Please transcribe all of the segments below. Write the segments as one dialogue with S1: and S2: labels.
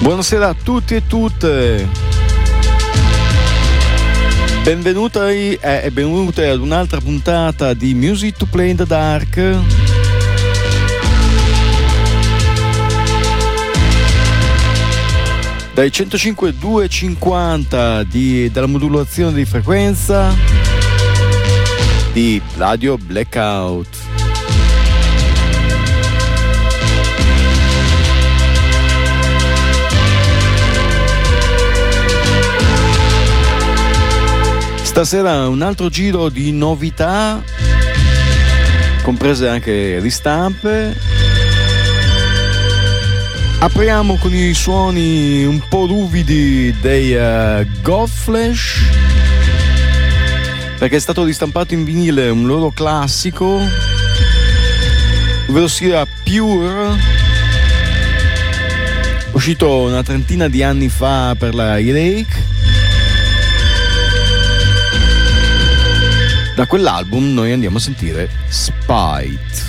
S1: Buonasera a tutti e tutte. Benvenuti e benvenute ad un'altra puntata di Music to Play in the Dark. Dai 105.250 della modulazione di frequenza di Radio Blackout. Stasera un altro giro di novità, comprese anche ristampe. Apriamo con i suoni un po' ruvidi dei Godflesh, perché è stato ristampato in vinile un loro classico, ovvero sia Pure, uscito una trentina di anni fa per la Earache. Da quell'album noi andiamo a sentire Spite.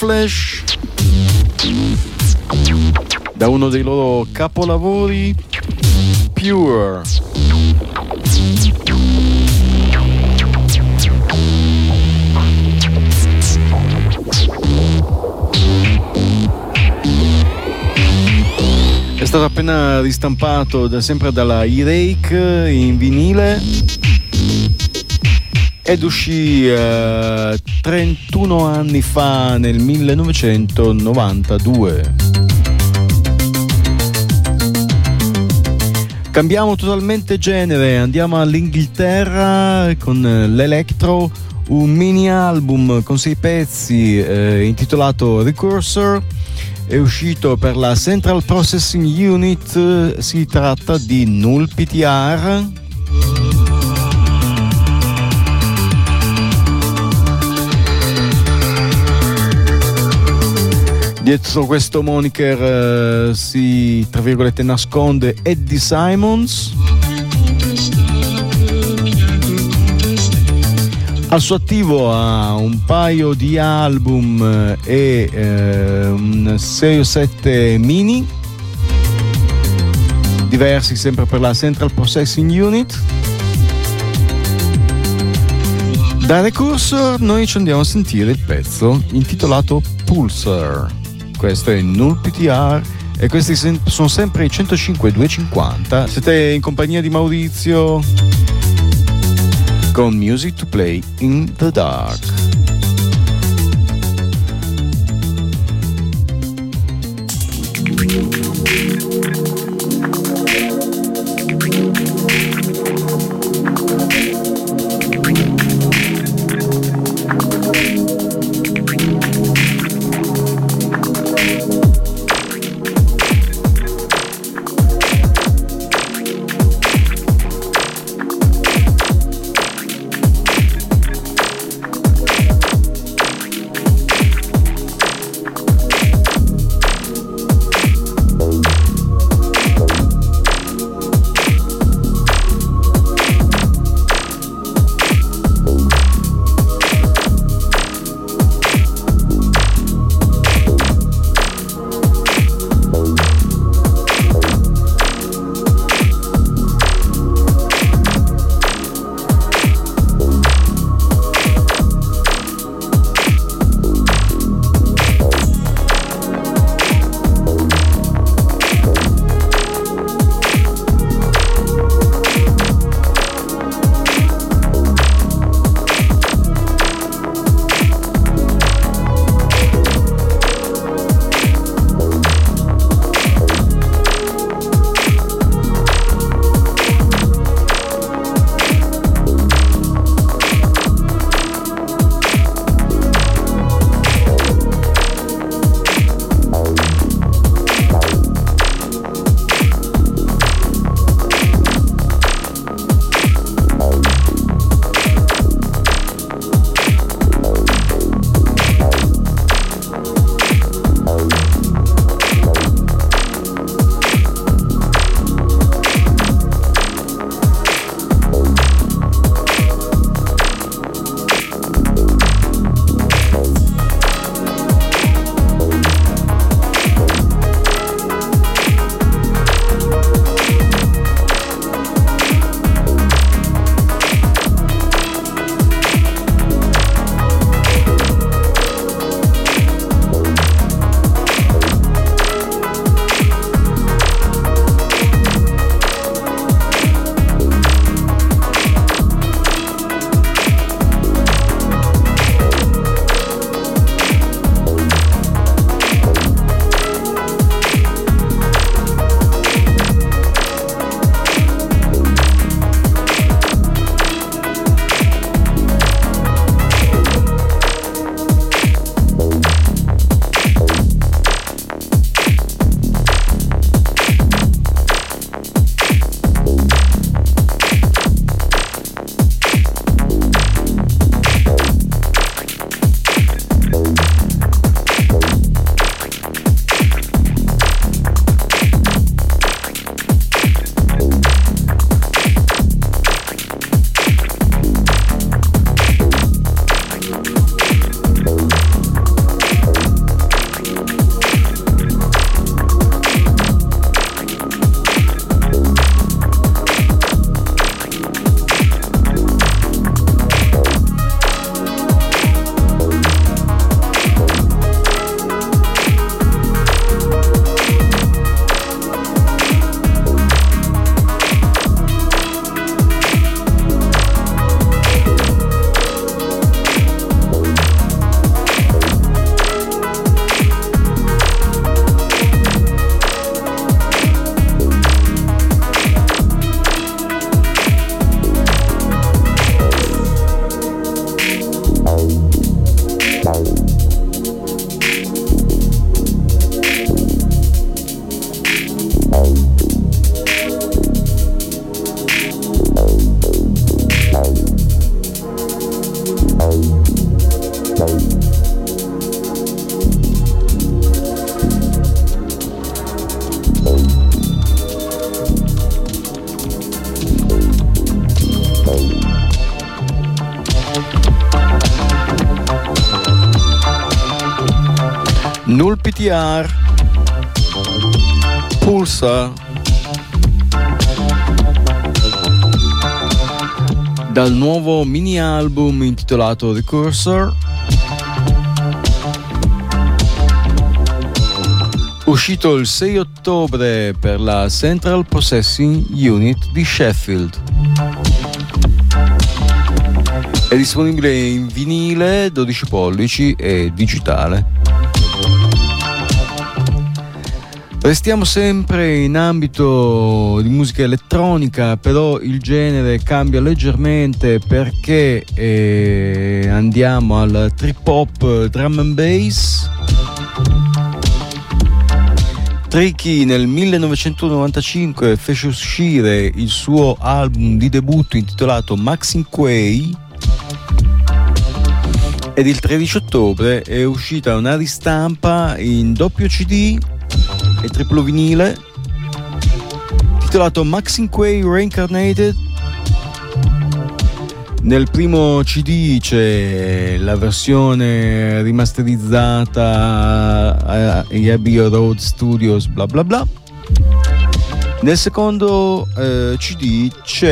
S1: Flash, da uno dei loro capolavori, Pure. È stato appena ristampato sempre dalla E-Rake in vinile ed uscì 31 anni fa, nel 1992. Cambiamo totalmente genere, andiamo all'Inghilterra con l'Electro, un mini album con 6 pezzi intitolato Recursor. È uscito per la Central Processing Unit, si tratta di Null PTR. Dietro questo moniker si, tra virgolette, nasconde Eddie Simons. Al suo attivo ha un paio di album e un 6 o 7 mini, diversi sempre per la Central Processing Unit. Da Recursor noi ci andiamo a sentire il pezzo intitolato Pulsar. Questo è Null PTR e questi sono sempre i 105-250. Siete in compagnia di Maurizio con Music to Play in the Dark. Null PTR, Pulsar, dal nuovo mini album intitolato The Cursor, uscito il 6 ottobre per la Central Processing Unit di Sheffield. È disponibile in vinile, 12 pollici e digitale. Restiamo sempre in ambito di musica elettronica, però il genere cambia leggermente perché andiamo al trip hop drum and bass. Tricky nel 1995 fece uscire il suo album di debutto intitolato Maxine Quay, ed il 13 ottobre è uscita una ristampa in doppio CD e triplo vinile titolato Maxine Quay Reincarnated. Nel primo CD c'è la versione rimasterizzata agli Abbey Road Studios bla bla bla. Nel secondo CD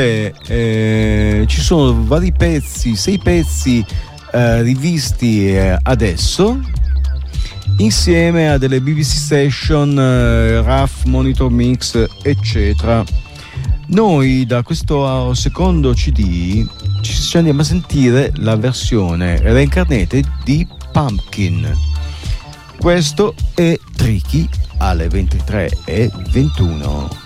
S1: ci sono vari pezzi, 6 pezzi rivisti adesso, insieme a delle BBC Session, RAF, Monitor Mix, eccetera. Noi da questo secondo CD ci andiamo a sentire la versione Reincarnated di Pumpkin. Questo è Tricky alle 23:21.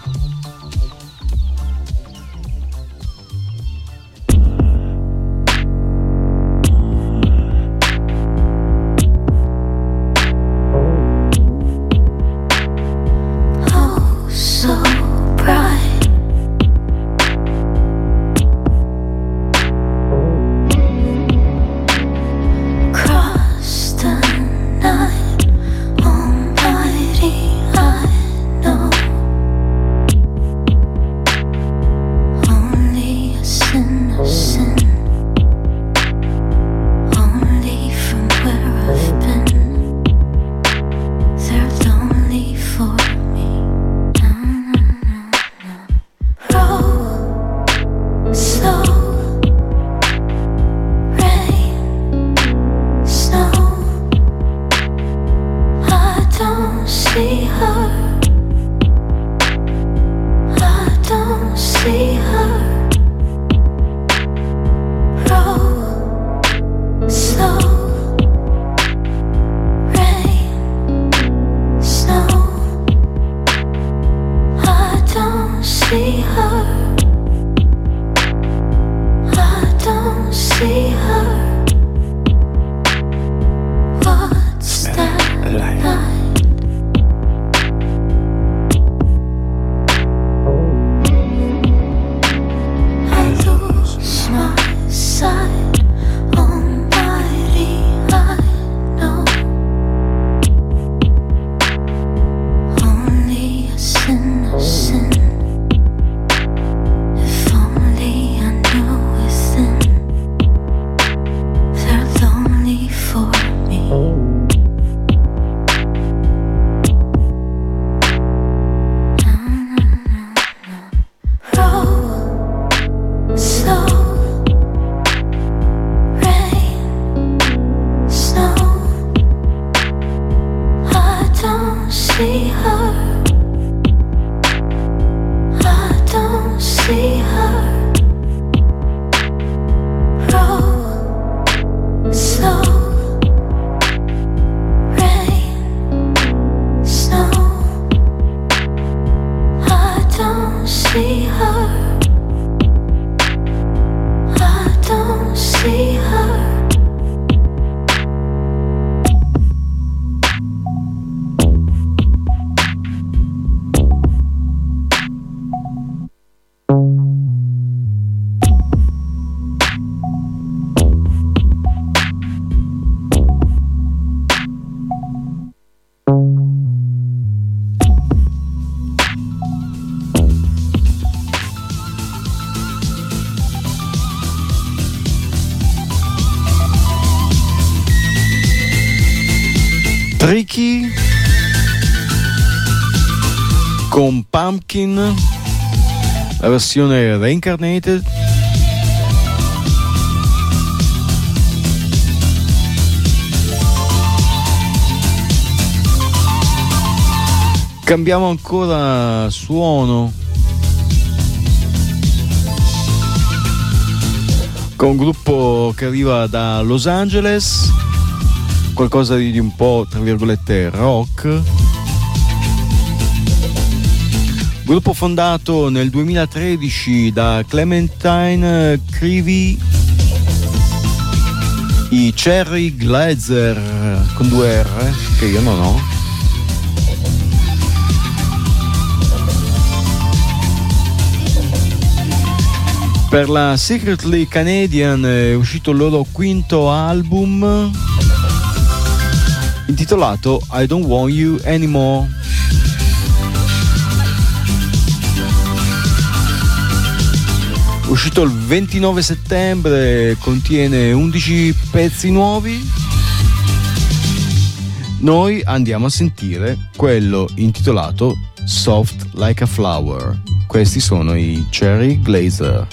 S2: I know
S1: Tricky con Pumpkin, la versione Reincarnated. Cambiamo ancora suono con un gruppo che arriva da Los Angeles, qualcosa di un po' tra virgolette rock. Gruppo fondato nel 2013 da Clementine Creevy, i Cherry Glazerr con 2 R che io non ho. Per la Secretly Canadian è uscito il loro quinto album intitolato I Don't Want You Anymore. Uscito il 29 settembre, contiene 11 pezzi nuovi. Noi andiamo a sentire quello intitolato Soft Like a Flower. Questi sono i Cherry Glazerr.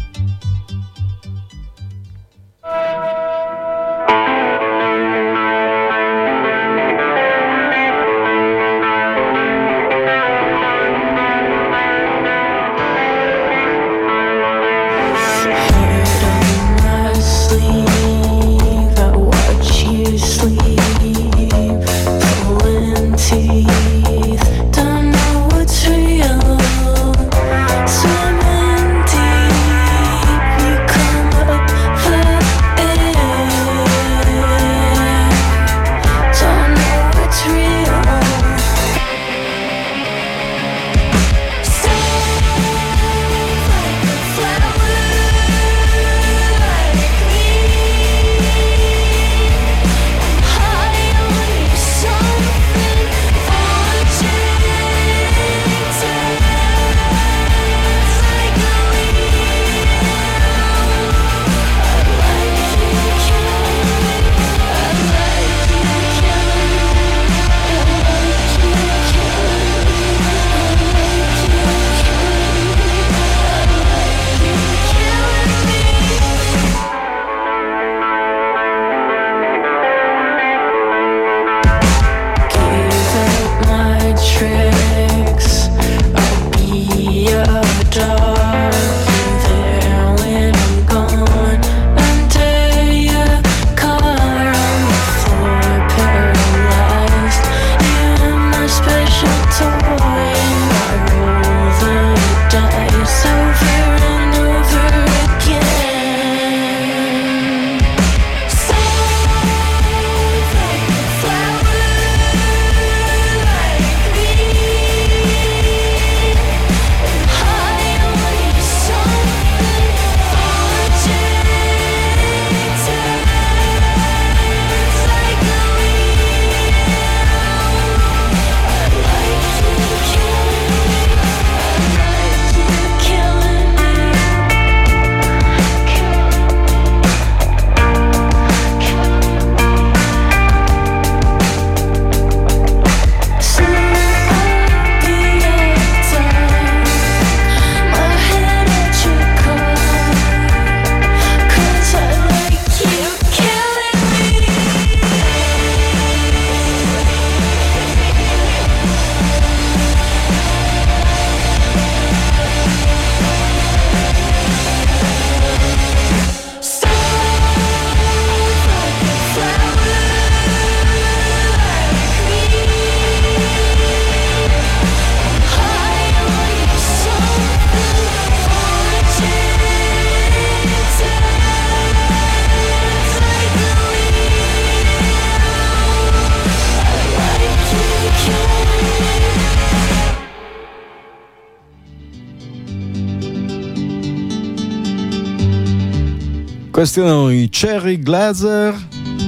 S1: Questi erano i Cherry Glazerr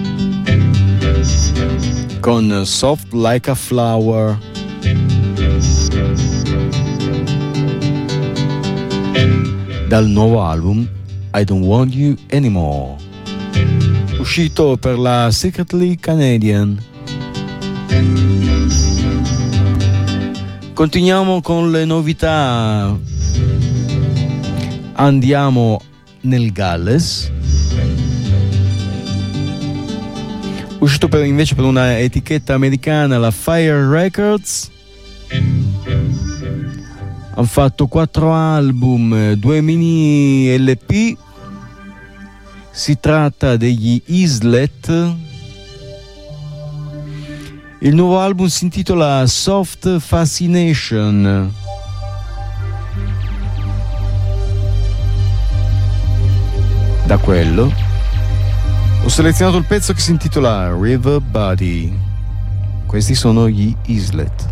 S1: con Soft Like a Flower. Dal nuovo album I Don't Want You Anymore, uscito per la Secretly Canadian. Continuiamo con le novità. Andiamo nel Galles. Uscito invece per una etichetta americana, la Fire Records. Hanno fatto 4 album, 2 mini LP. Si tratta degli Islet. Il nuovo album si intitola Soft Fascination. Da quello ho selezionato il pezzo che si intitola River Body. Questi sono gli Islet.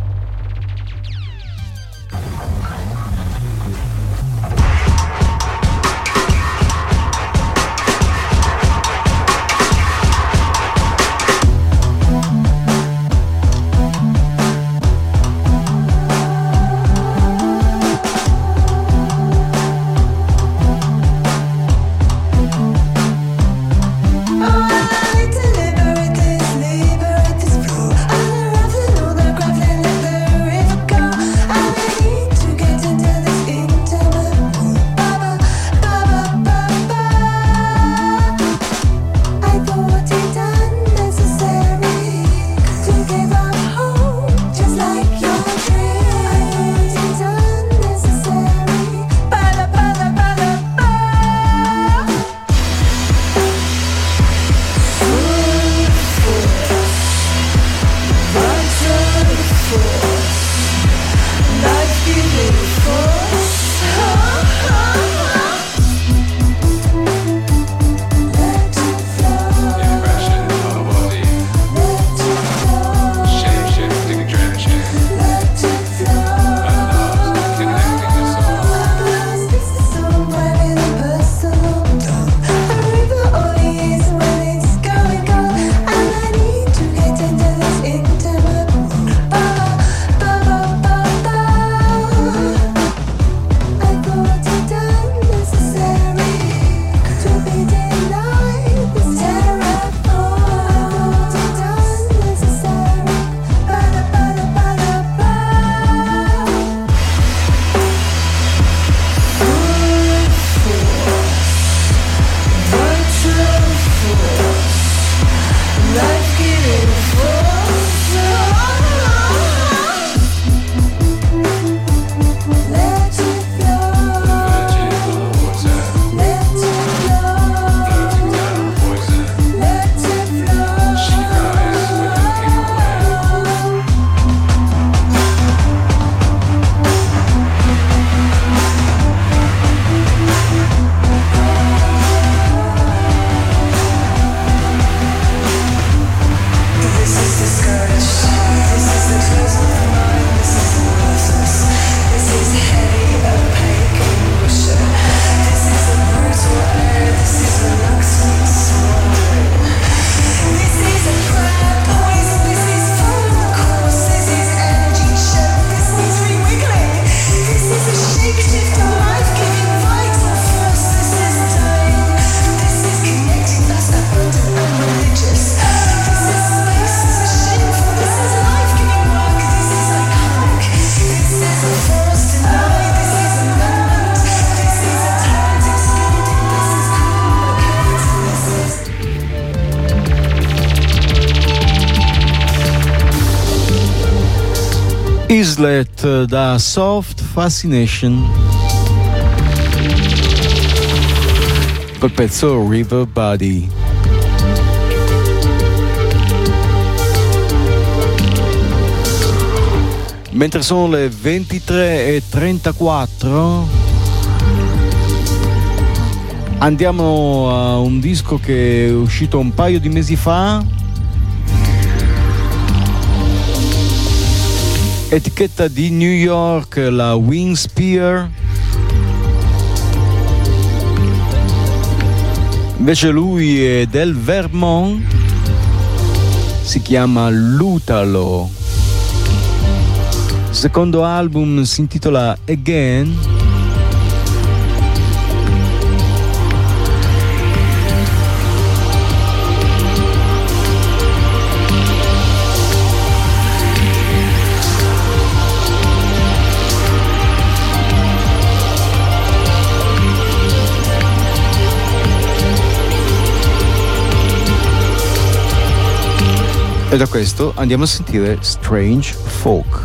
S1: Islet da Soft Fascination col pezzo River Body. Mentre sono le 23:34 andiamo a un disco che è uscito un paio di mesi fa, etichetta di New York, la Wingspear. Invece lui è del Vermont, si chiama Lutalo. Il secondo album si intitola Again. E da questo andiamo a sentire Strange Folk.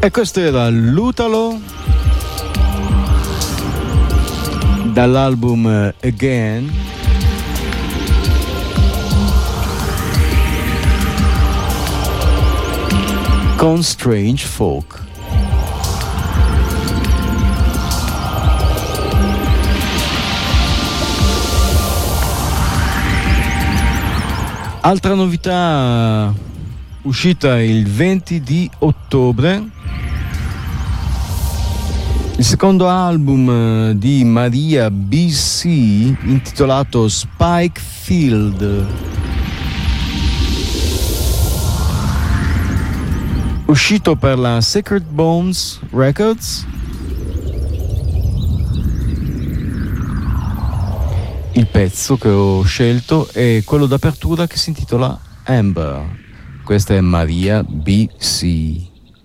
S1: E questo era Lutalo dall'album Again. Con Strange Folk. Altra novità uscita il 20 di ottobre, il secondo album di Maria BC intitolato Spike Field, uscito per la Sacred Bones Records. Il pezzo che ho scelto è quello d'apertura che si intitola Amber. Questa è Maria BC.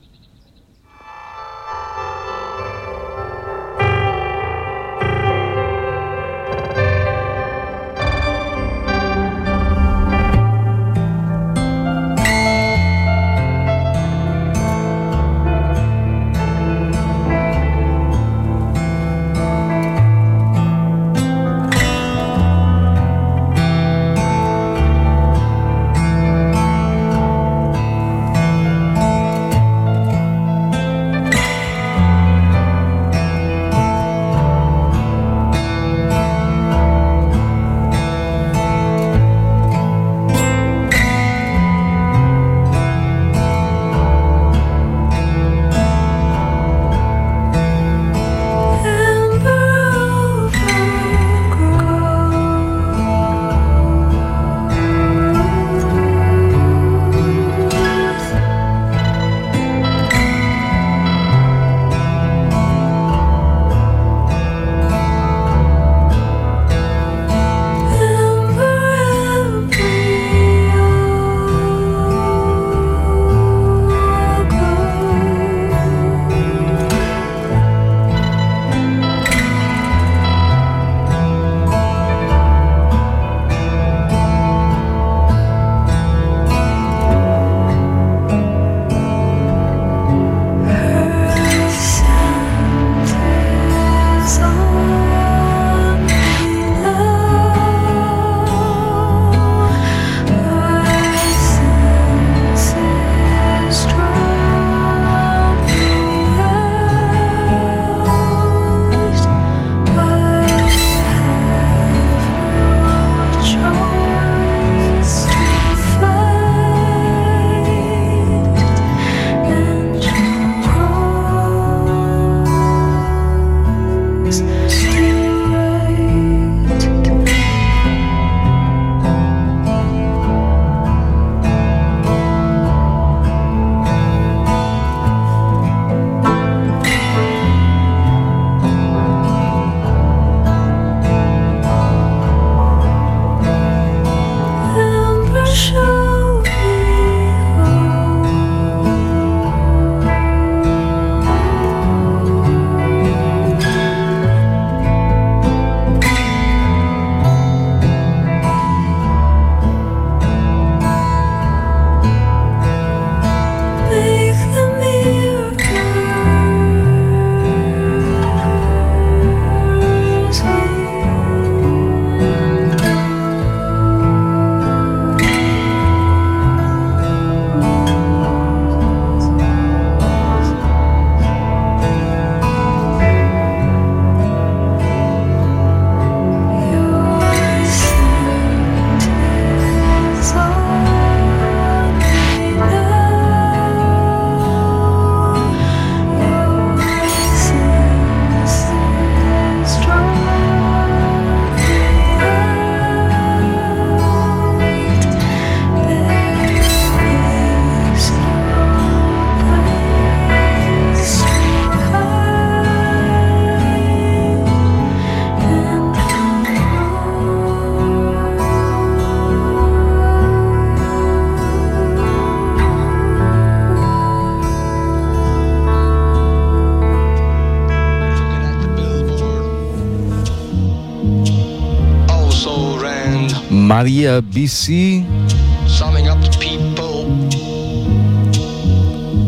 S1: Maria BC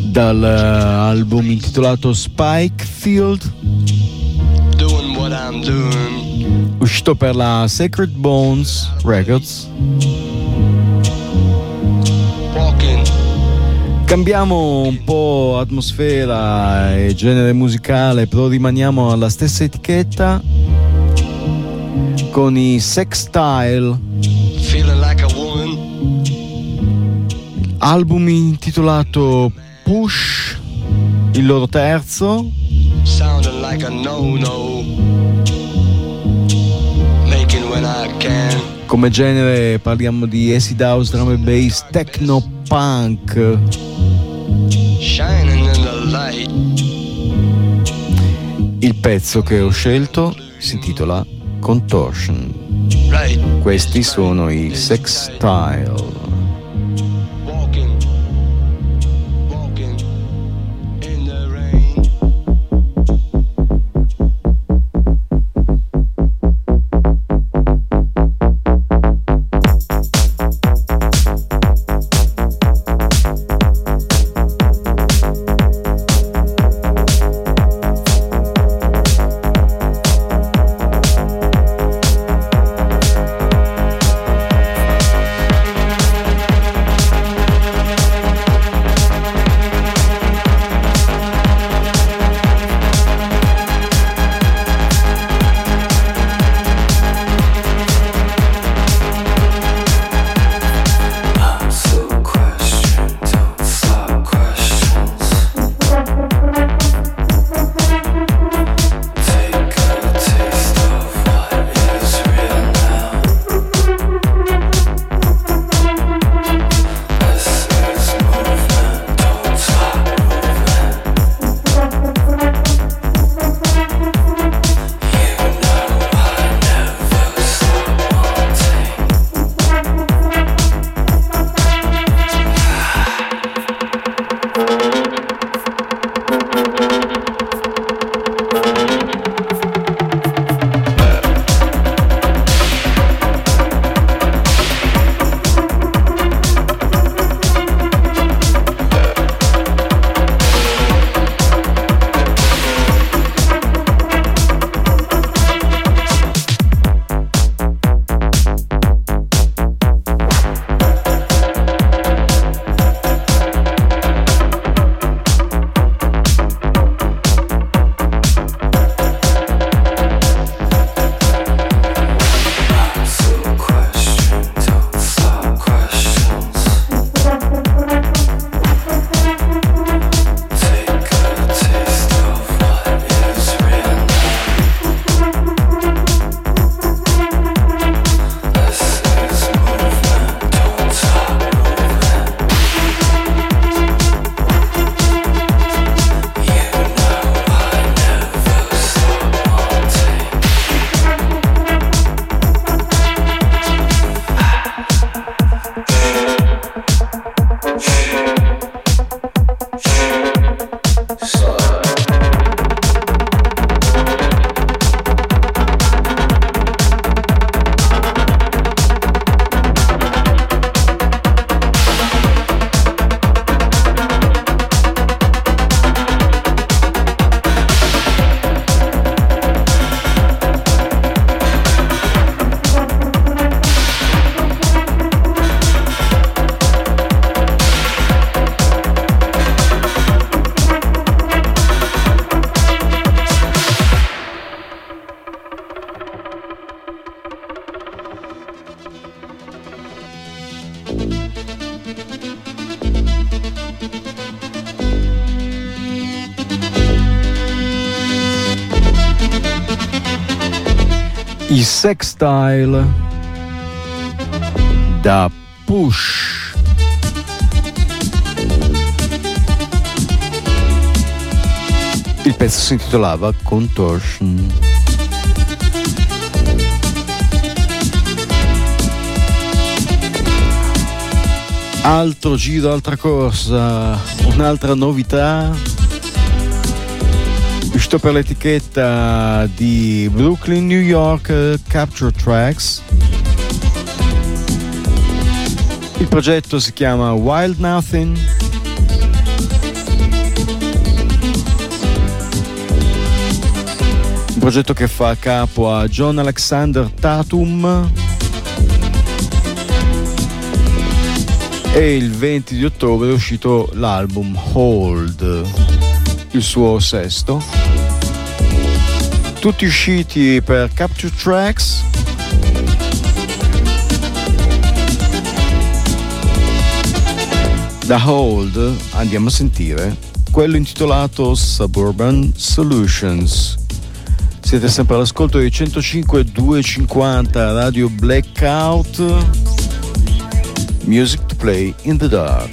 S1: dall'album intitolato Spikefield, uscito per la Sacred Bones Records. Cambiamo un po' atmosfera e genere musicale, però rimaniamo alla stessa etichetta con i Sextile, album intitolato Push, il loro terzo. Come genere parliamo di acid house, drum and bass, techno punk. Il pezzo che ho scelto si intitola Contortion. Questi sono i Sextile. I Sextile da Push. Il pezzo si intitolava Contortion. Altro giro, altra corsa, un'altra novità, uscito per l'etichetta di Brooklyn, New York, Capture Tracks. Il progetto si chiama Wild Nothing un progetto che fa capo a John Alexander Tatum, e il 20 di ottobre è uscito l'album Hold, il suo sesto, tutti usciti per Capture Tracks. Da Hold andiamo a sentire quello intitolato Suburban Solutions. Siete sempre all'ascolto di 105.250 Radio Blackout, music to play in the dark.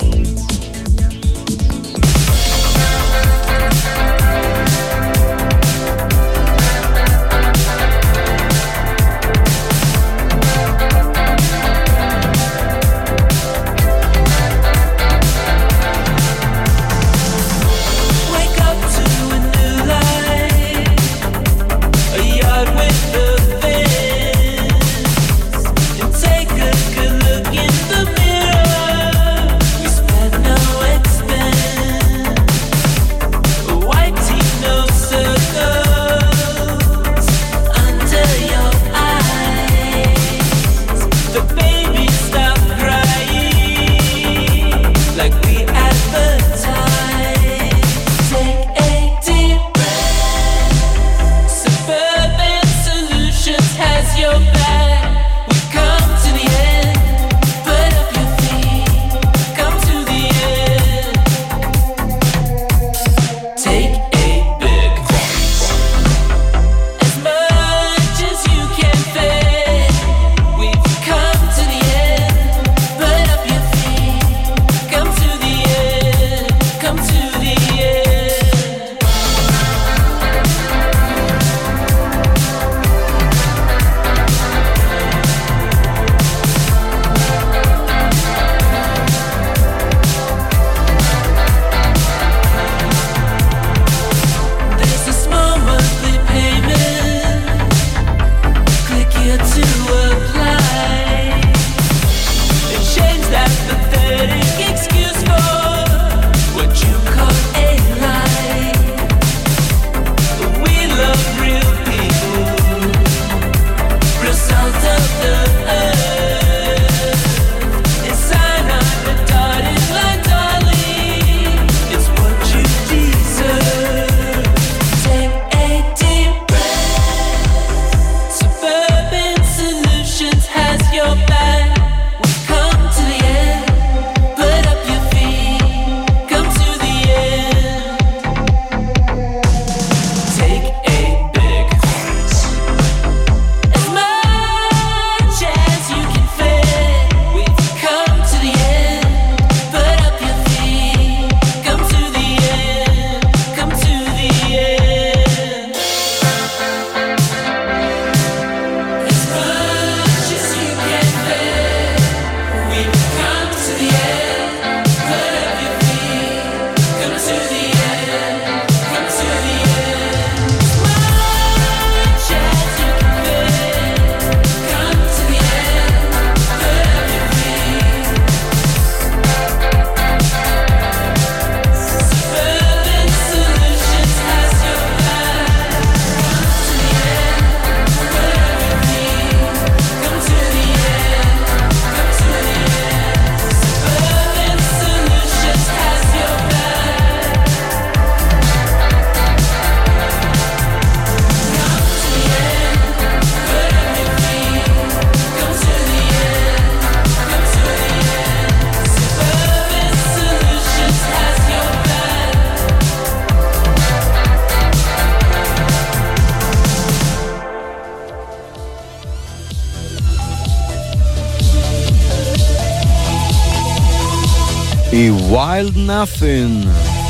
S1: i Wild Nothing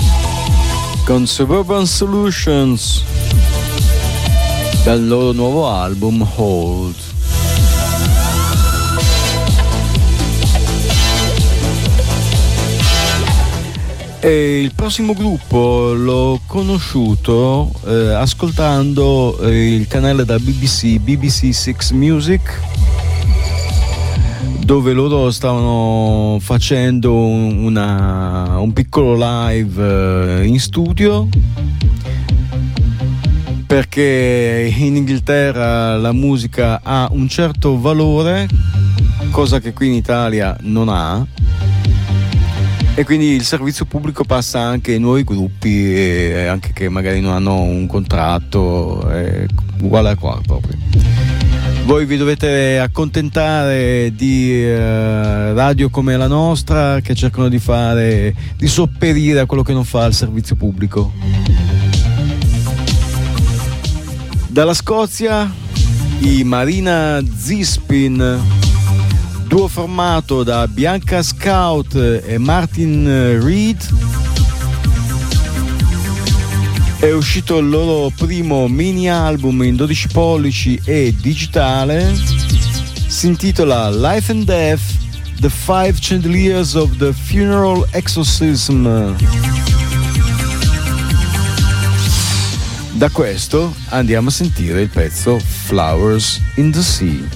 S1: con Suburban Solutions dal loro nuovo album Hold. E il prossimo gruppo l'ho conosciuto ascoltando il canale da BBC Six Music, dove loro stavano facendo un piccolo live in studio, perché in Inghilterra la musica ha un certo valore, cosa che qui in Italia non ha, e quindi il servizio pubblico passa anche ai nuovi gruppi, e anche che magari non hanno un contratto, uguale a qua proprio. Voi vi dovete accontentare di radio come la nostra, che cercano di sopperire a quello che non fa il servizio pubblico. Dalla Scozia i Marina Zispin, duo formato da Bianca Scout e Martin Reed. È uscito il loro primo mini album in 12 pollici e digitale, si intitola Life and Death, The Five Chandeliers of the Funeral Exorcism. Da questo andiamo a sentire il pezzo Flowers in the Sea.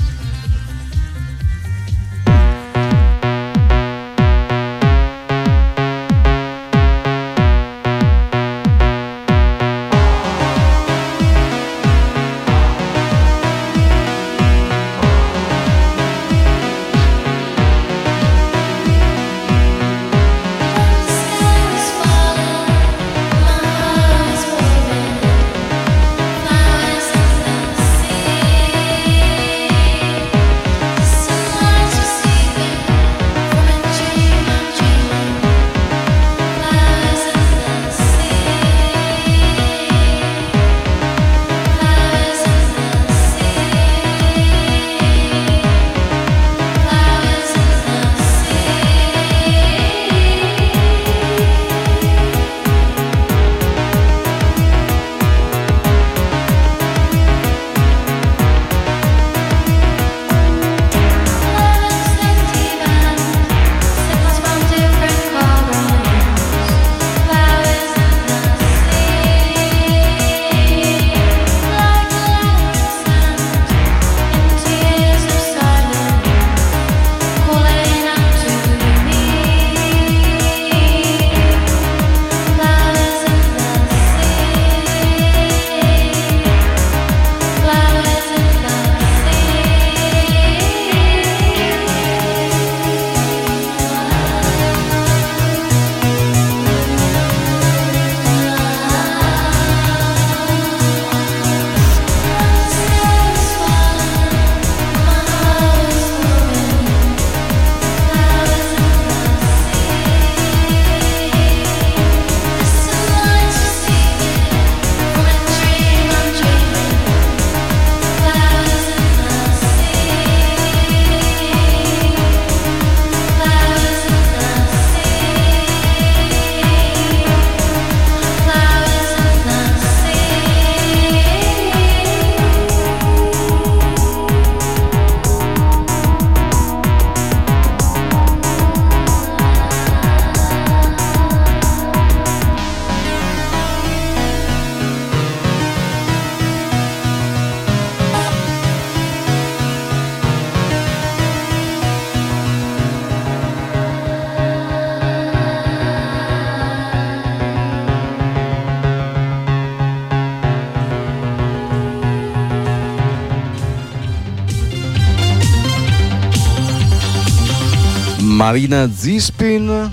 S1: Marina Zispin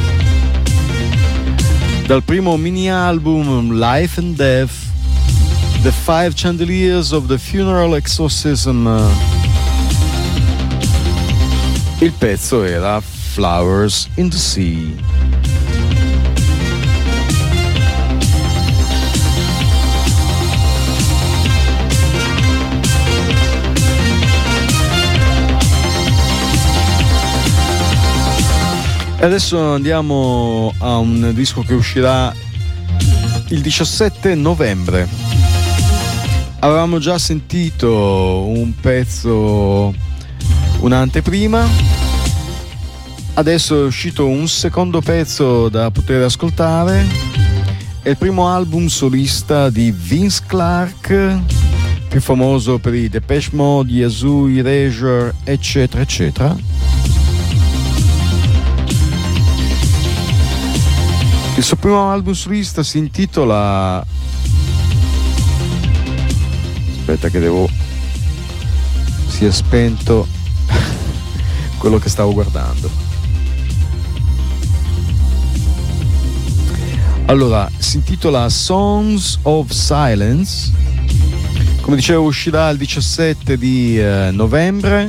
S1: dal primo mini album Life and Death, The Five Chandeliers of the Funeral Exorcism. Il pezzo era Flowers in the Sea. Adesso andiamo a un disco che uscirà il 17 novembre. Avevamo già sentito un pezzo, un'anteprima, adesso è uscito un secondo pezzo da poter ascoltare. È il primo album solista di Vince Clarke, più famoso per i Depeche Mode, Yazoo, Erasure, eccetera eccetera. Il suo primo album solista si intitola Aspetta che si è spento quello che stavo guardando. Allora, si intitola Songs of Silence. Come dicevo, uscirà il 17 di novembre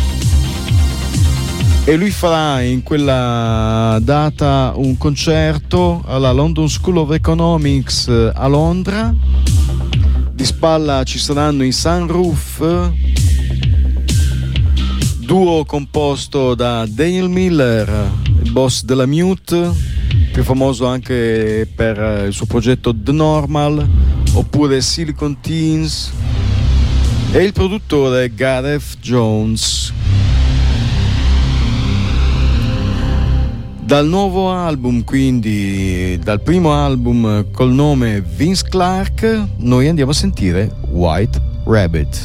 S1: e lui farà in quella data un concerto alla London School of Economics a Londra. Di spalla ci saranno i Sunroof, duo composto da Daniel Miller, il boss della Mute, più famoso anche per il suo progetto The Normal, oppure Silicon Teens, e il produttore Gareth Jones. Dal nuovo album, quindi dal primo album col nome Vince Clarke, noi andiamo a sentire White Rabbit.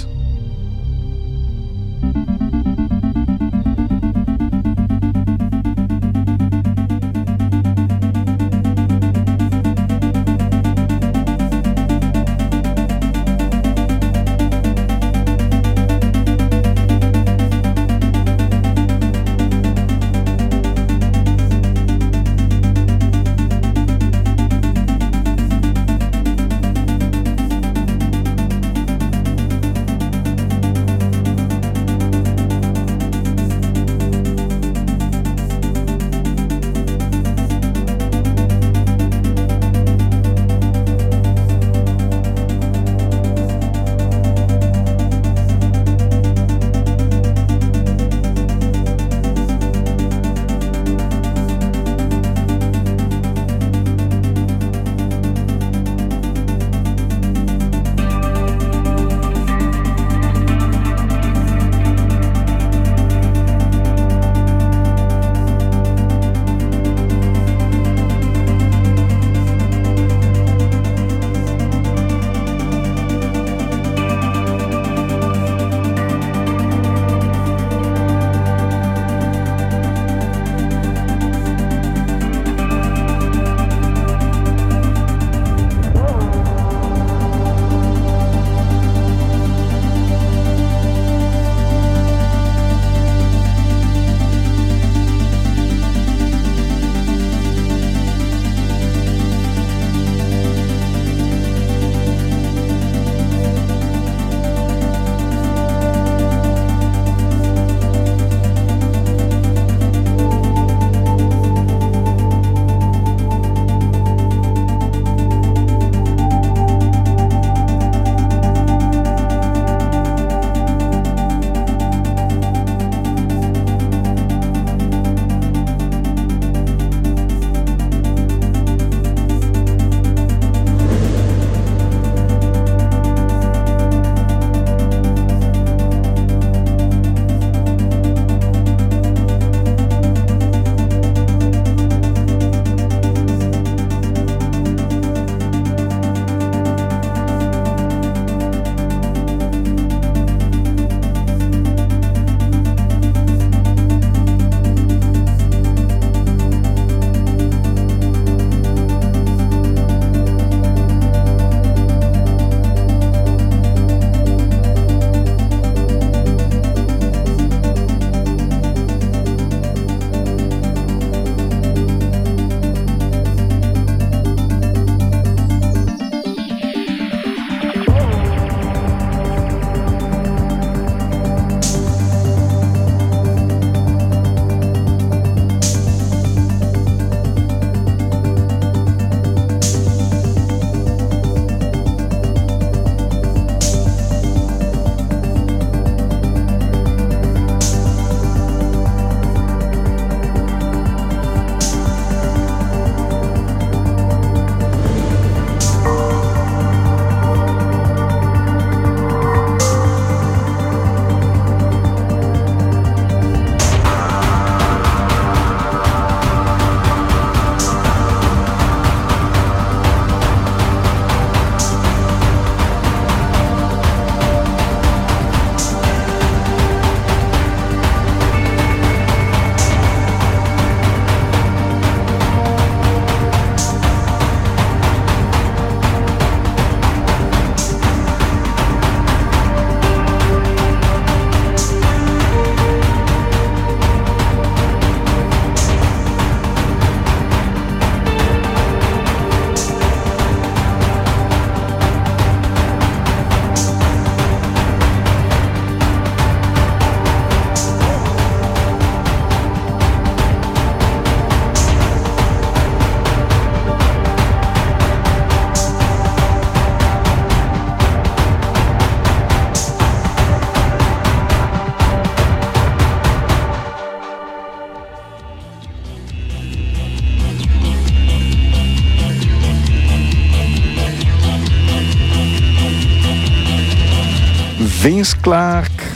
S1: Vince Clarke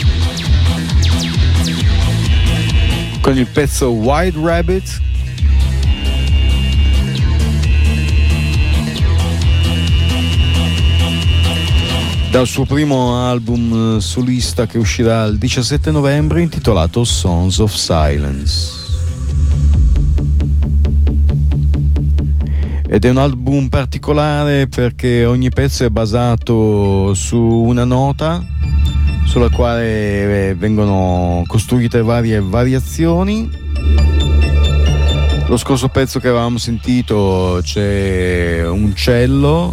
S1: con il pezzo White Rabbit. Dal suo primo album solista che uscirà il 17 novembre intitolato Songs of Silence. Ed è un album particolare perché ogni pezzo è basato su una nota sulla quale vengono costruite varie variazioni. Lo scorso pezzo che avevamo sentito c'è un cello,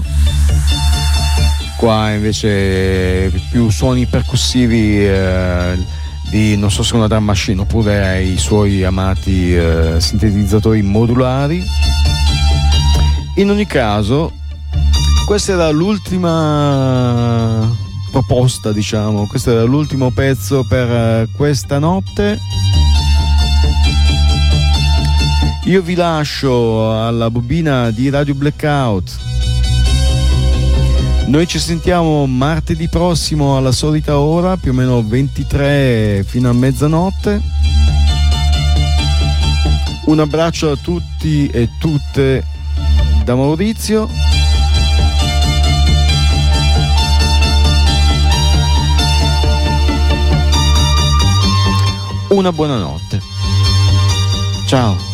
S1: qua invece più suoni percussivi di, non so se una drum machine oppure ai suoi amati sintetizzatori modulari. In ogni caso, questa era l'ultima proposta, diciamo, questo era l'ultimo pezzo per questa notte. Io vi lascio alla bobina di Radio Blackout. Noi ci sentiamo martedì prossimo alla solita ora, più o meno 23 fino a mezzanotte. Un abbraccio a tutti e tutte da Maurizio. Una buona notte. Ciao.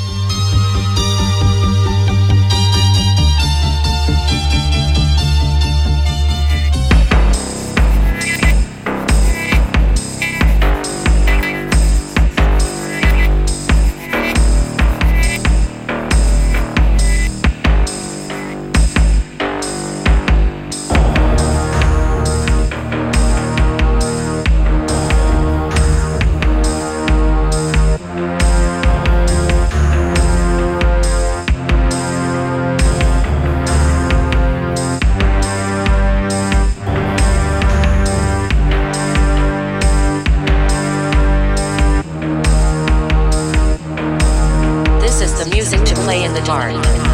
S2: Music to play in the dark.